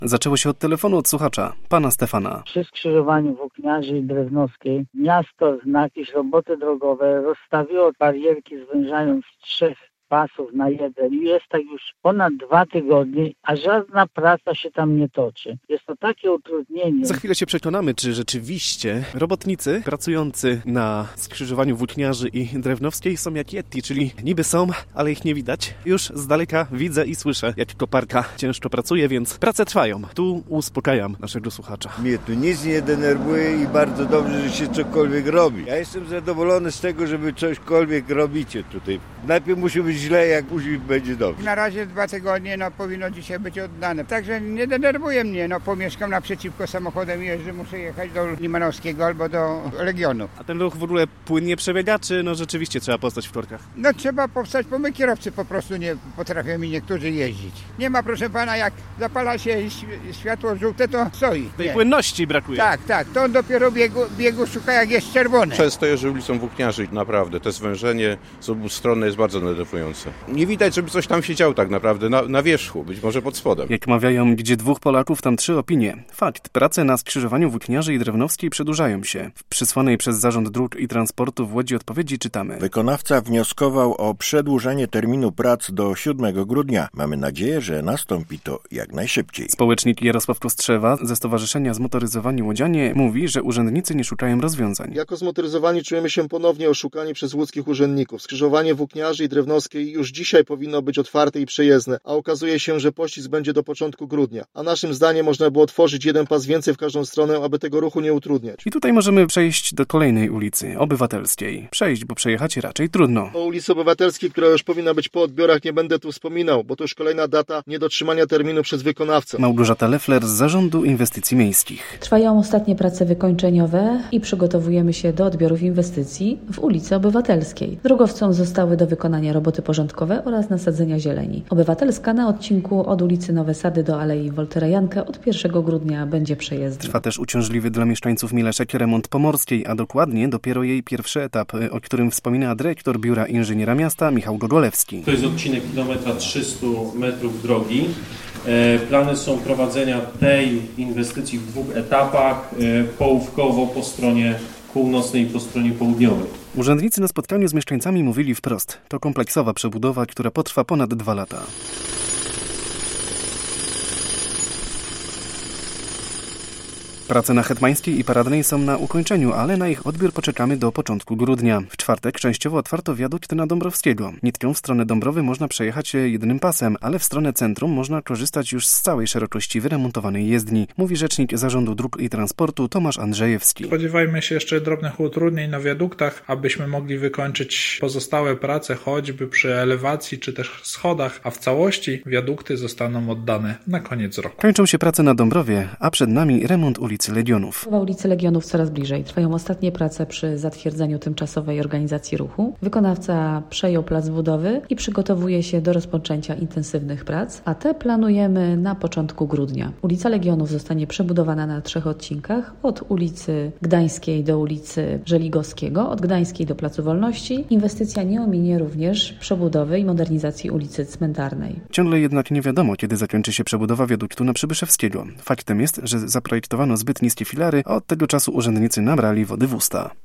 Zaczęło się od telefonu od słuchacza, pana Stefana. Przy skrzyżowaniu Włókniarzy i Drewnowskiej miasto na jakieś roboty drogowe rozstawiło barierki, zwężając z 3 pasów na 1 i jest tak już ponad 2 tygodnie, a żadna praca się tam nie toczy. Jest to takie utrudnienie. Za chwilę się przekonamy, czy rzeczywiście robotnicy pracujący na skrzyżowaniu Włókniarzy i Drewnowskiej są jak Yeti, czyli niby są, ale ich nie widać. Już z daleka widzę i słyszę, jak koparka ciężko pracuje, więc prace trwają. Tu uspokajam naszego słuchacza. Mnie tu nic nie denerwuje i bardzo dobrze, że się cokolwiek robi. Ja jestem zadowolony z tego, że wy cośkolwiek robicie tutaj. Najpierw musi być źle, jak później będzie dobrze. Na razie 2 tygodnie, powinno dzisiaj być oddane. Także nie denerwuje mnie, pomieszkam naprzeciwko samochodem, jeżdżę, muszę jechać do Limanowskiego albo do Legionu. A ten ruch w ogóle płynnie przebiega, czy rzeczywiście trzeba postać w korkach? Trzeba powstać, bo my kierowcy po prostu nie potrafią i niektórzy jeździć. Nie ma, proszę pana, jak zapala się światło żółte, to stoi. Tej płynności brakuje. Tak, to on dopiero biegu szuka, jak jest czerwone. Często jeżdżę ulicą Włókniarzy, naprawdę. To zwężenie z obu stron jest bardzo denerwujące. Nie widać, żeby coś tam się działo tak naprawdę na wierzchu, być może pod spodem. Jak mawiają, gdzie 2 Polaków, tam 3 opinie. Fakt, prace na skrzyżowaniu Włókniarzy i Drewnowskiej przedłużają się. W przysłanej przez Zarząd Dróg i Transportu w Łodzi odpowiedzi czytamy. Wykonawca wnioskował o przedłużenie terminu prac do 7 grudnia. Mamy nadzieję, że nastąpi to jak najszybciej. Społecznik Jarosław Kostrzewa ze Stowarzyszenia Zmotoryzowani Łodzianie mówi, że urzędnicy nie szukają rozwiązań. Jako zmotoryzowani czujemy się ponownie oszukani przez łódzkich urzędników. Skrzyżowanie Włókniarzy i Drewnowskiej już dzisiaj powinno być otwarte i przejezdne, a okazuje się, że pościg będzie do początku grudnia. A naszym zdaniem można było otworzyć 1 pas więcej w każdą stronę, aby tego ruchu nie utrudniać. I tutaj możemy przejść do kolejnej ulicy, Obywatelskiej. Przejść, bo przejechać raczej trudno. O ulicy Obywatelskiej, która już powinna być po odbiorach, nie będę tu wspominał, bo to już kolejna data niedotrzymania terminu przez wykonawcę. Małgorzata Leffler z Zarządu Inwestycji Miejskich. Trwają ostatnie prace wykończeniowe i przygotowujemy się do odbiorów inwestycji w ulicy Obywatelskiej. Drogowcom zostały do wykonania roboty porządkowe oraz nasadzenia zieleni. Obywatelska na odcinku od ulicy Nowe Sady do Alei Woltera Jankę od 1 grudnia będzie przejezdna. Trwa też uciążliwy dla mieszkańców Mileszek remont Pomorskiej, a dokładnie dopiero jej pierwszy etap, o którym wspomina dyrektor Biura Inżyniera Miasta Michał Gogolewski. To jest odcinek 300 metrów drogi. Plany są prowadzenia tej inwestycji w 2 etapach, połówkowo po stronie północnej i po stronie południowej. Urzędnicy na spotkaniu z mieszkańcami mówili wprost. To kompleksowa przebudowa, która potrwa ponad 2 lata. Prace na Hetmańskiej i Paradnej są na ukończeniu, ale na ich odbiór poczekamy do początku grudnia. W czwartek częściowo otwarto wiadukt na Dąbrowskiego. Nitką w stronę Dąbrowy można przejechać 1 pasem, ale w stronę centrum można korzystać już z całej szerokości wyremontowanej jezdni, mówi rzecznik Zarządu Dróg i Transportu Tomasz Andrzejewski. Spodziewajmy się jeszcze drobnych utrudnień na wiaduktach, abyśmy mogli wykończyć pozostałe prace, choćby przy elewacji czy też schodach, a w całości wiadukty zostaną oddane na koniec roku. Kończą się prace na Dąbrowie, a przed nami remont ulicy Legionów. Ulicy Legionów coraz bliżej. Trwają ostatnie prace przy zatwierdzeniu tymczasowej organizacji ruchu. Wykonawca przejął plac budowy i przygotowuje się do rozpoczęcia intensywnych prac, a te planujemy na początku grudnia. Ulica Legionów zostanie przebudowana na 3 odcinkach, od ulicy Gdańskiej do ulicy Żeligowskiego, od Gdańskiej do Placu Wolności. Inwestycja nie ominie również przebudowy i modernizacji ulicy Cmentarnej. Ciągle jednak nie wiadomo, kiedy zakończy się przebudowa wiaduktu na Przybyszewskiego. Faktem jest, że zaprojektowano zbyt niskie filary, a od tego czasu urzędnicy nabrali wody w usta.